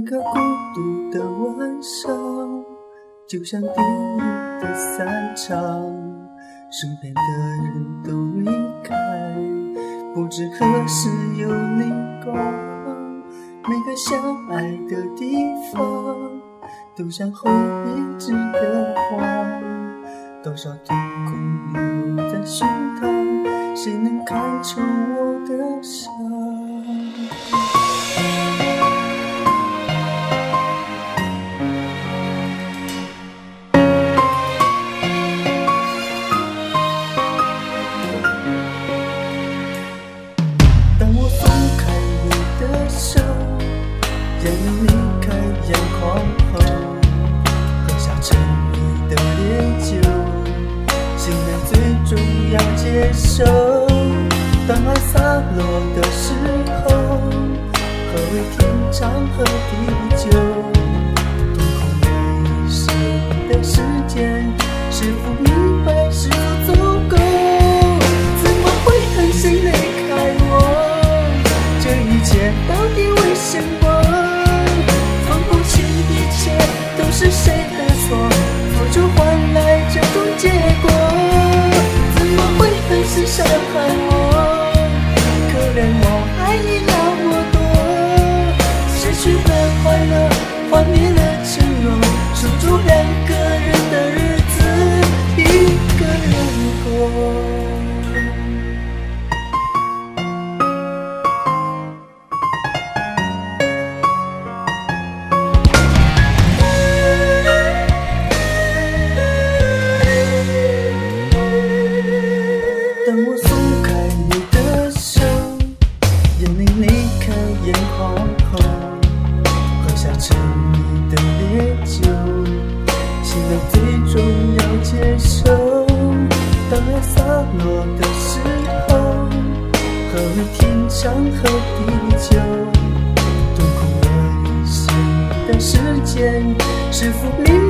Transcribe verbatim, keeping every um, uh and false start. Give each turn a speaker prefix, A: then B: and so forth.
A: 个孤独的晚上，就像电影的散场，身边的人都离开，不知何时有你光。每个相爱的地方，都像后一枝的花，多少痛苦留在胸膛，谁能看出我的伤？当我松开你的手，让你离开眼眶后，喝下沉迷的烈酒，心难最终要接受。当爱洒落的时候，何为天长和地久？痛苦一生的时间，是否明白，是否足够？怎么会狠心离开我？这一切到底为什么？分不清一切都是谁的错，付出换来这种结果。怎么会狠心伤害我？可怜我爱你那么多，失去了快乐，幻灭了承诺，守住两个人的日子，一个人过。当我松开你的手，让你离开眼眶后，喝下沉迷的烈酒，心能最终要接受。当爱洒落的时候，何为天长和地久？痛苦了一生的时间，是否明